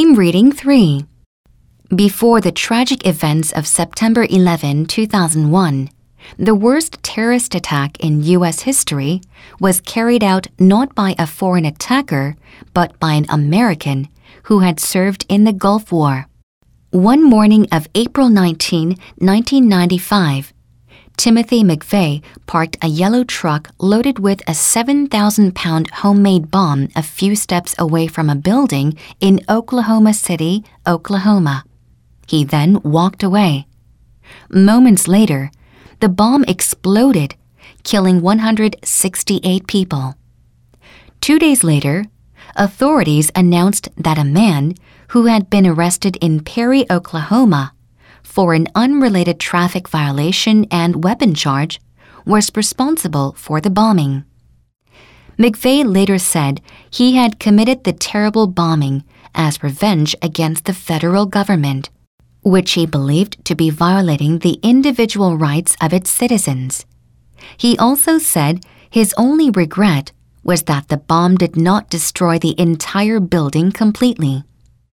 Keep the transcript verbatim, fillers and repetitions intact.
I'm reading three. Before the tragic events of September eleventh, two thousand one, the worst terrorist attack in U S history was carried out not by a foreign attacker, but by an American who had served in the Gulf War. One morning of April nineteenth, nineteen ninety-five, Timothy McVeigh parked a yellow truck loaded with a seven thousand pound homemade bomb a few steps away from a building in Oklahoma City, Oklahoma. He then walked away. Moments later, the bomb exploded, killing one hundred sixty-eight people. Two days later, authorities announced that a man who had been arrested in Perry, Oklahoma, for an unrelated traffic violation and weapon charge, was responsible for the bombing. McVeigh later said he had committed the terrible bombing as revenge against the federal government, which he believed to be violating the individual rights of its citizens. He also said his only regret was that the bomb did not destroy the entire building completely.